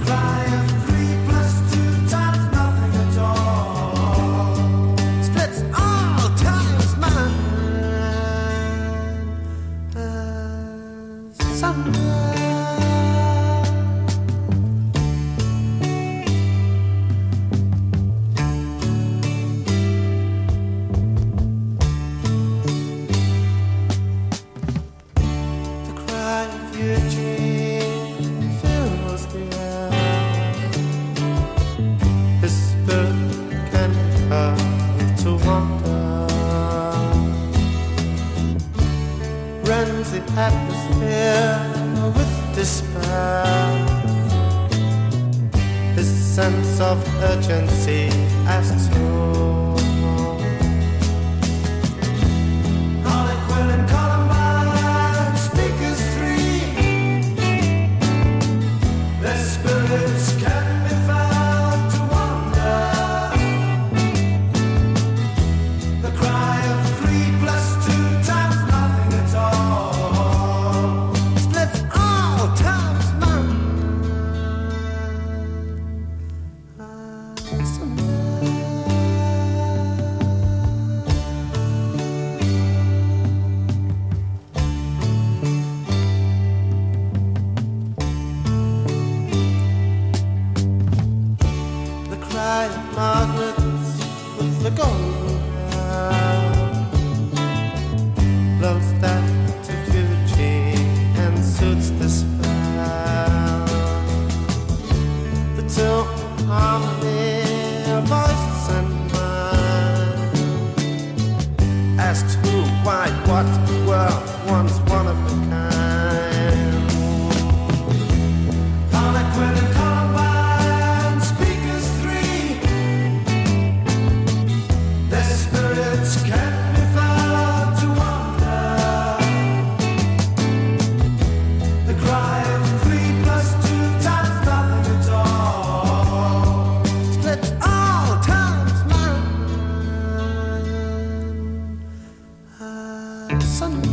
Sun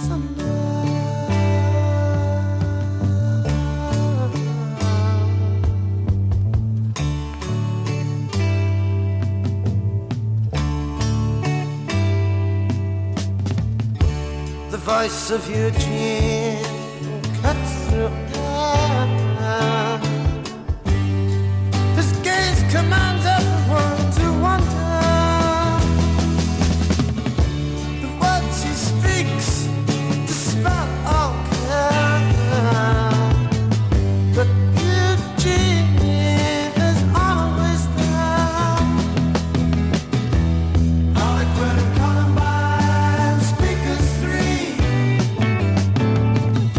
The voice of Eugene cuts through air. His gaze commands everyone to wonder. The words he speaks dispel all care. But Eugene is always there. Harlequin and Columbine, speakers three.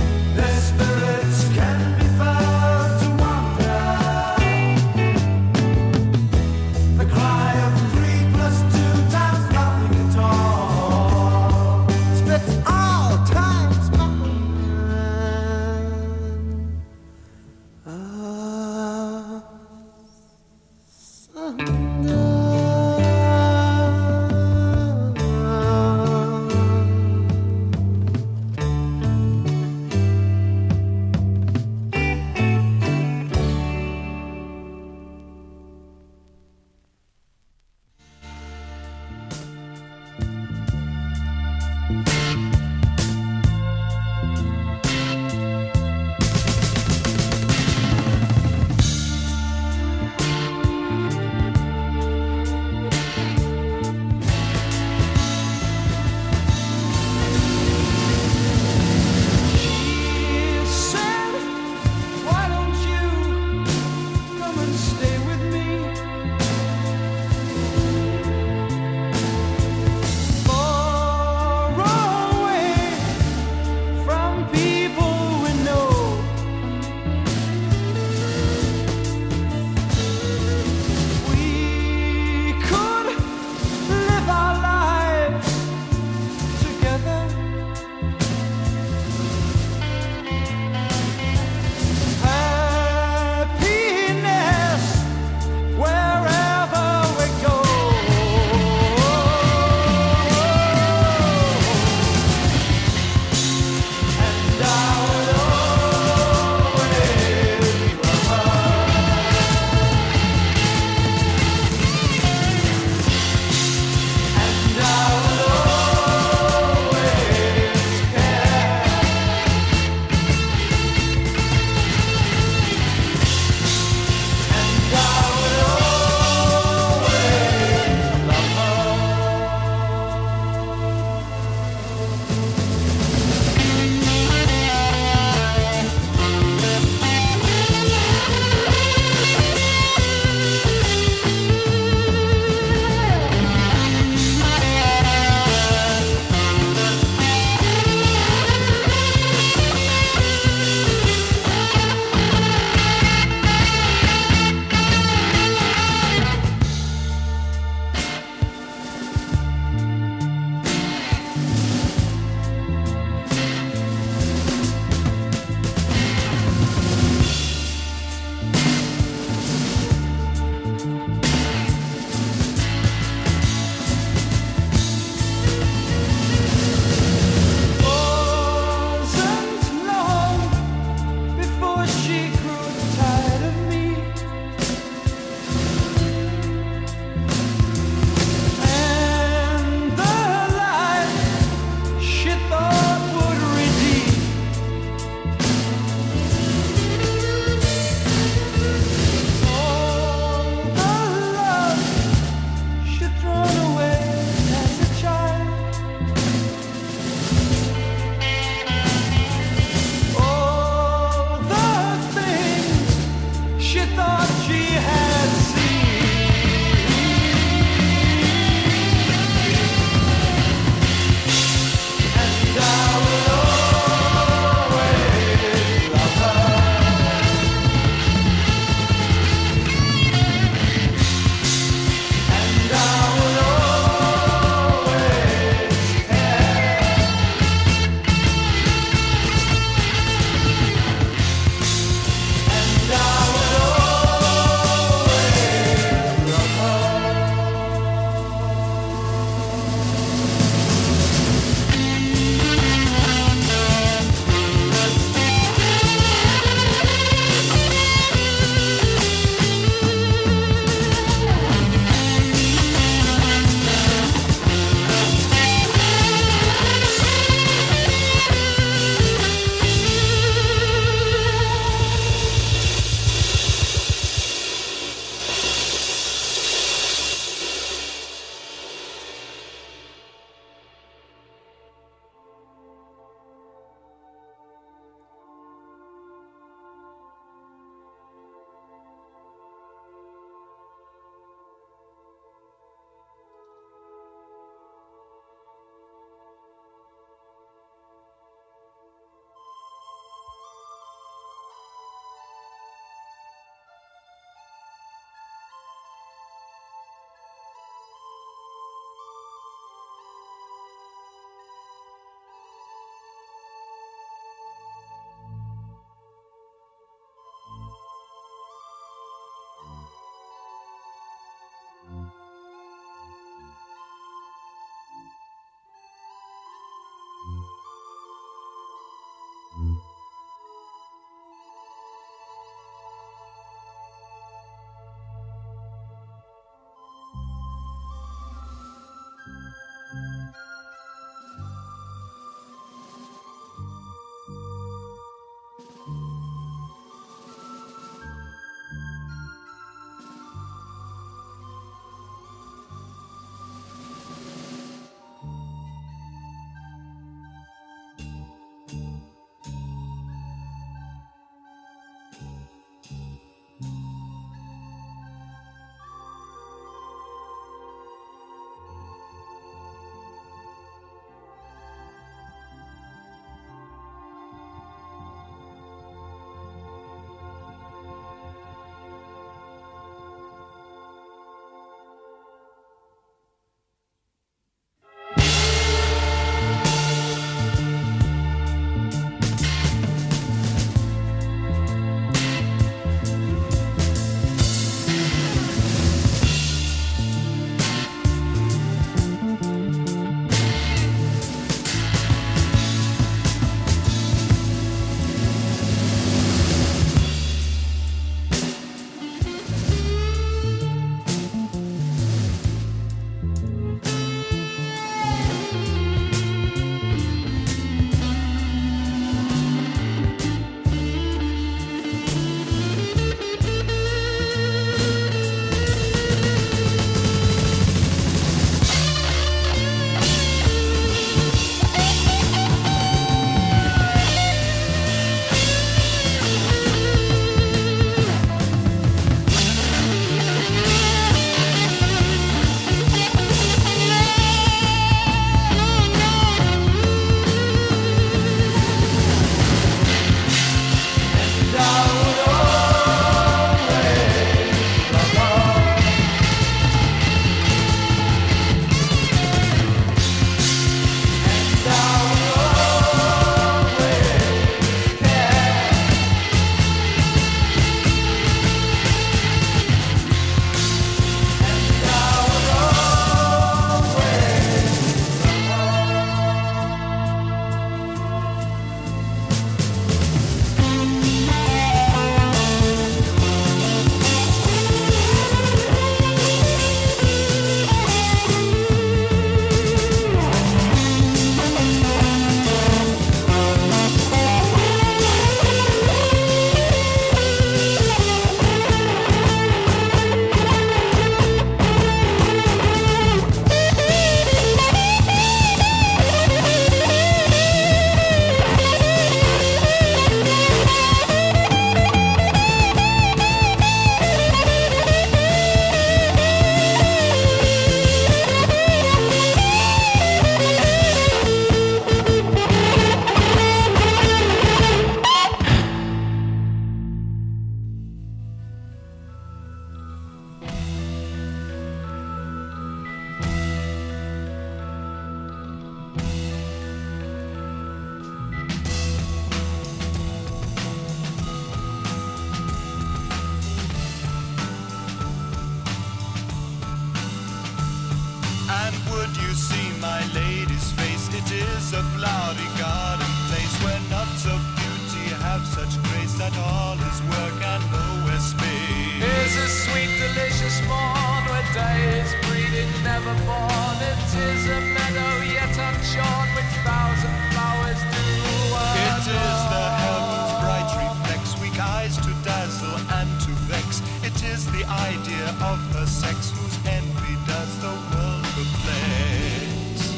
a flowery garden place where nuts of beauty have such grace that all is work and nowhere space. Here's a sweet, delicious morn where day is breeding, never born. It is a meadow yet unshorn, which thousand flowers do It adorn. is the heaven's bright reflex, weak eyes to dazzle and to vex. It is the idea of her sex whose envy does the world perplex.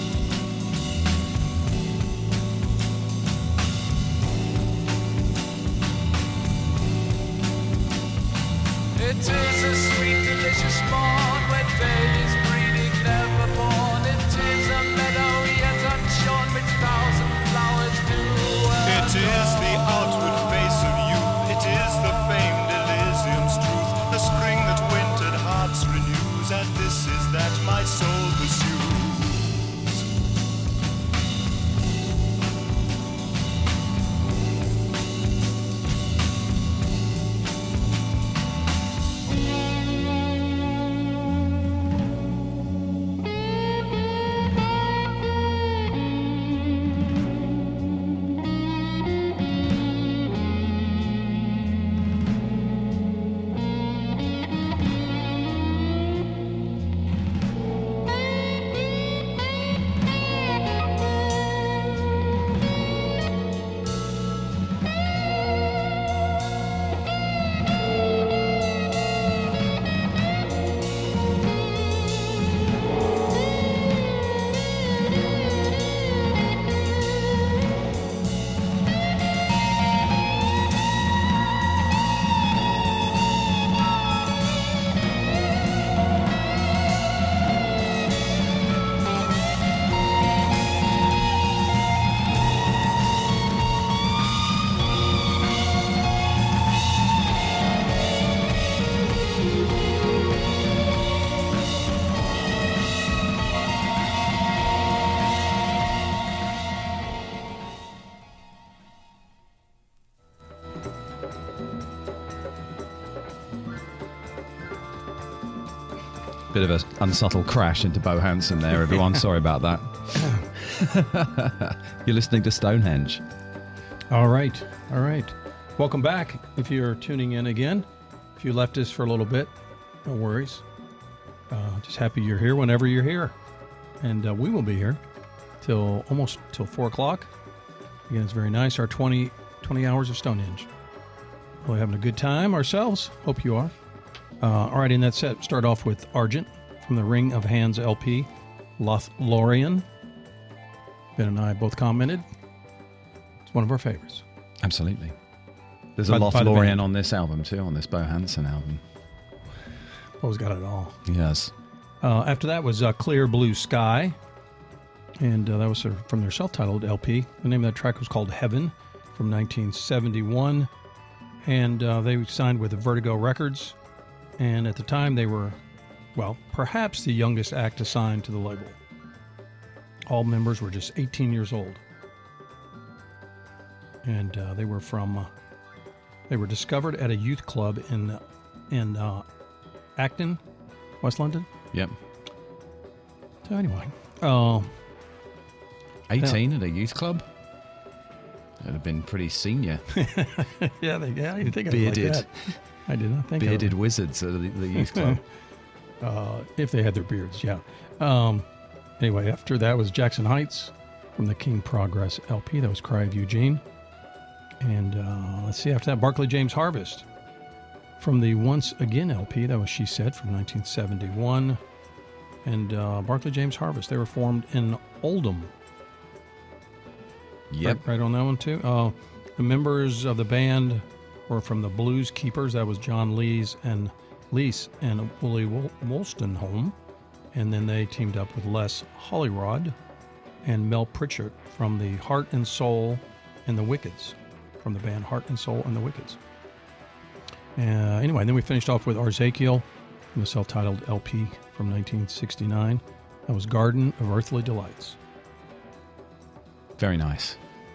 It is a sweet, delicious morn where day is breeding, never born. It is a meadow yet unshorn, which thousand flowers do It is the outward face of youth, it is the famed Elysium's truth, the spring that wintered hearts renews, and this is that my soul pursues. Bit of an unsubtle crash into Bo Hansen there, everyone. Sorry about that. You're listening to Stonehenge. All right. Welcome back. If you're tuning in again, if you left us for a little bit, no worries. Just happy you're here whenever you're here. And we will be here till 4 o'clock. Again, it's very nice. Our 20 hours of Stonehenge. Really having a good time ourselves. Hope you are. All right, in that set, start off with Argent from the Ring of Hands LP, Lothlorien. Ben and I both commented. It's one of our favorites. Absolutely. There's a By the Lothlorien band. on this album too, on this Bo Hansen album. Bo's got it all. Yes. After that was Clear Blue Sky, and that was from their self-titled LP. The name of that track was called Heaven from 1971, and they signed with Vertigo Records. And at the time, they were, well, perhaps the youngest act assigned to the label. All members were just 18 years old. And they were discovered at a youth club in Acton, West London. Yep. So anyway. 18 at a youth club? That'd have been pretty senior. Yeah, I didn't think of Bearded. it like that. I did not think Bearded of wizards at the youth club. it. If they had their beards, yeah. Anyway, after that was Jackson Heights from the King Progress LP. That was Cry of Eugene. And let's see, after that, Barclay James Harvest from the Once Again LP. That was She Said from 1971. And Barclay James Harvest, they were formed in Oldham. Yep. Right on that one, too. The members of the band were from the Blues Keepers. That was John Lees and Wooly Wolstenholme. And then they teamed up with Les Hollyrod and Mel Pritchard from the Heart and Soul and the Wickeds, from the band Heart and Soul and the Wickeds. Anyway, then we finished off with Arzakiel from the self-titled LP from 1969. That was Garden of Earthly Delights. Very nice.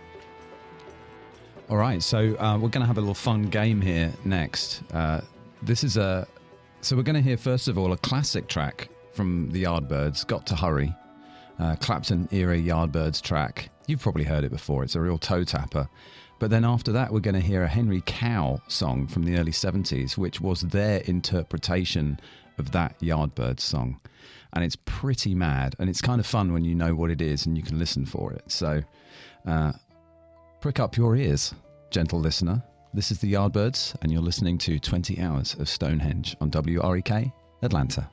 All right, so we're going to have a little fun game here next. So we're going to hear, first of all, a classic track from the Yardbirds, Got to Hurry, Clapton era Yardbirds track. You've probably heard it before. It's a real toe tapper. But then after that, we're going to hear a Henry Cow song from the early 70s, which was their interpretation of that Yardbirds song. And it's pretty mad. And it's kind of fun when you know what it is and you can listen for it. So prick up your ears, gentle listener. This is the Yardbirds, and you're listening to 20 Hours of Stonehenge on WREK Atlanta.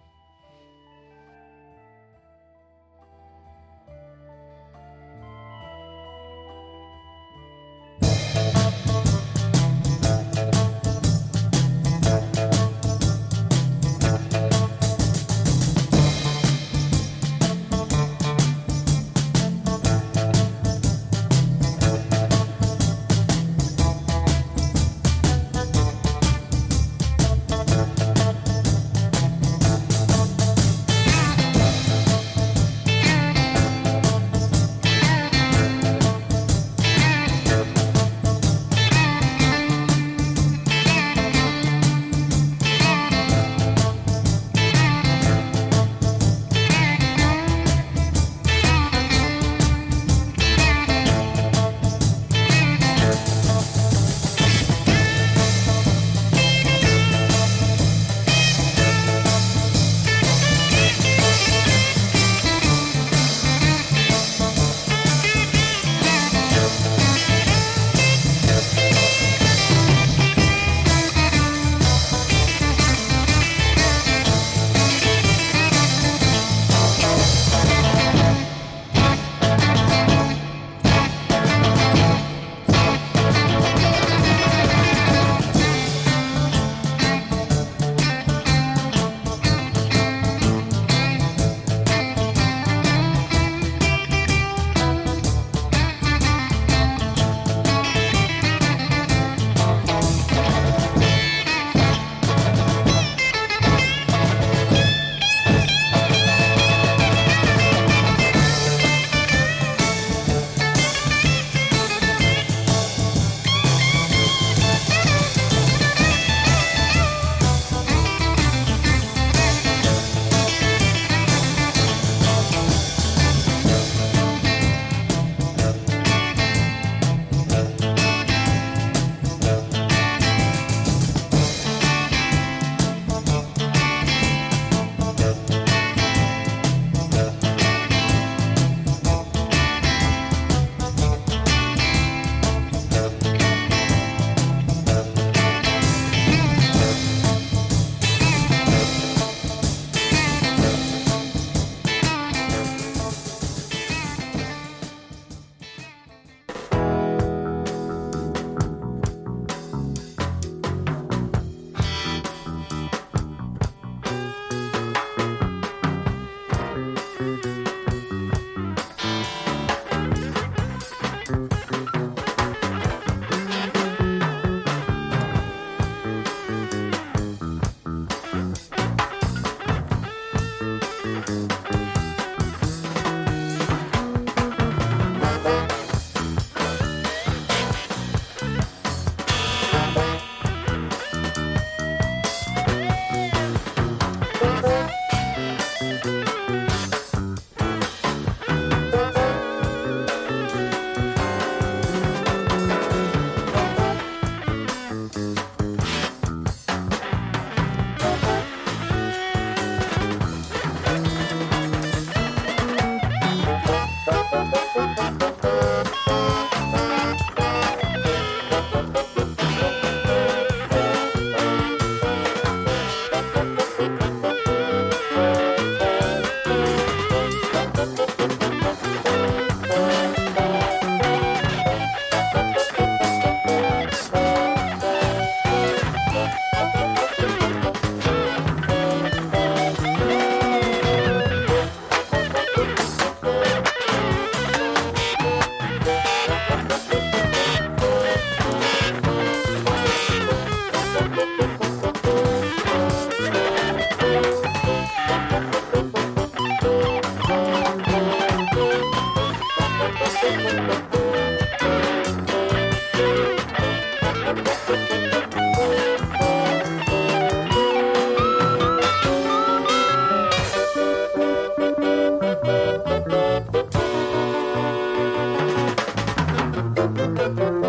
Thank you.